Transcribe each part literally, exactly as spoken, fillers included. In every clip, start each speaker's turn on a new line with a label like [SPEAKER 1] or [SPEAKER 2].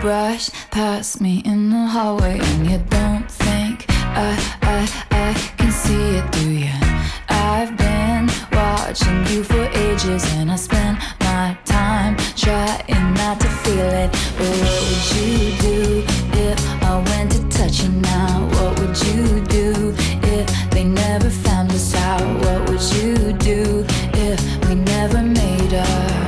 [SPEAKER 1] brush past me in the hallway and you don't think I, I, I can see it, do you? I've been watching you for ages and I spend my time trying not to feel it. But what would you do if I went to touch you now? What would you do if they never found us out? What would you do if we never made up?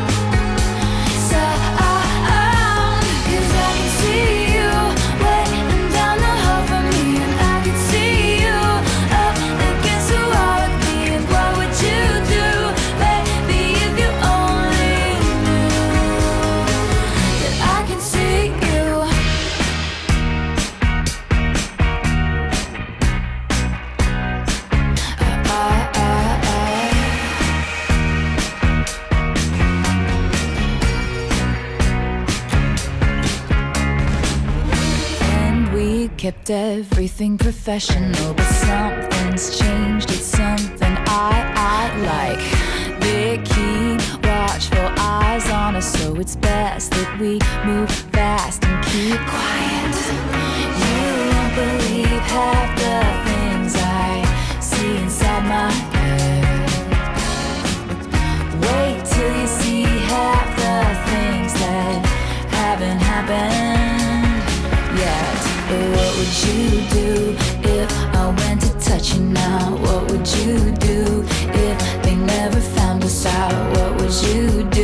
[SPEAKER 1] Kept everything professional, but something's changed. It's something I, I like. They keep watchful eyes on us, so it's best that we move fast and keep quiet. You won't believe half the things I see inside my head. Wait till you see half the things that haven't happened yet. What would you do if I went to touch you now? What would you do if they never found us out? What would you do?